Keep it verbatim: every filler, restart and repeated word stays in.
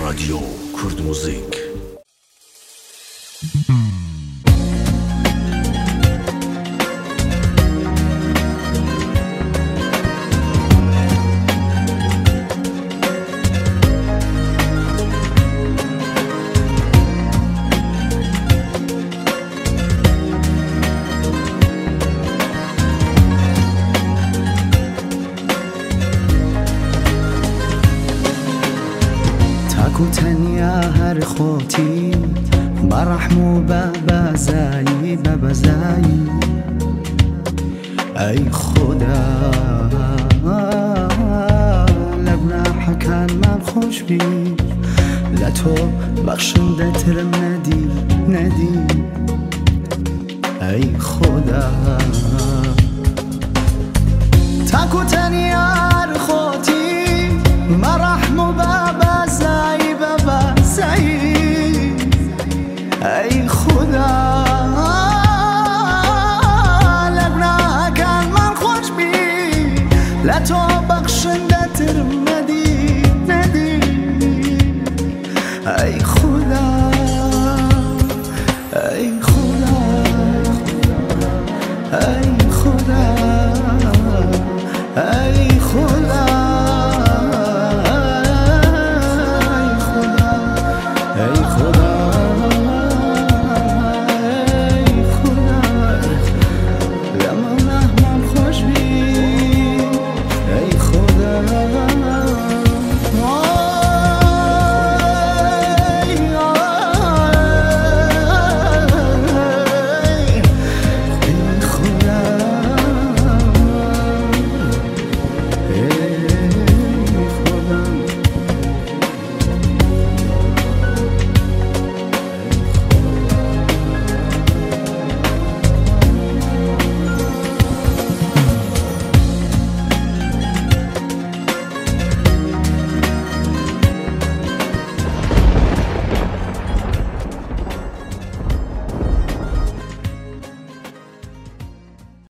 رادیو کرد موزیک. تنیا هر خوتی برحم و ببزایی ببزایی ای خدا لبنا حکن من خوش بی لتو بخشنده ترم ندی ندی ای خدا تاکو تنیا هر خوتی برحم و ببزایی ای خدا لبنا کن من خوش بی لتو بخشنده تر